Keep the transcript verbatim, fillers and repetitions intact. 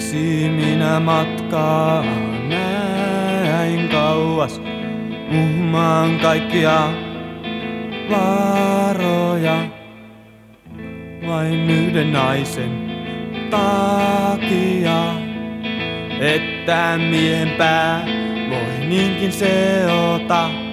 Miksi minä matkaan näin kauas, uhmaan kaikkia vaaroja, vain yhden naisen takia, että miehen pää voi niinkin seota.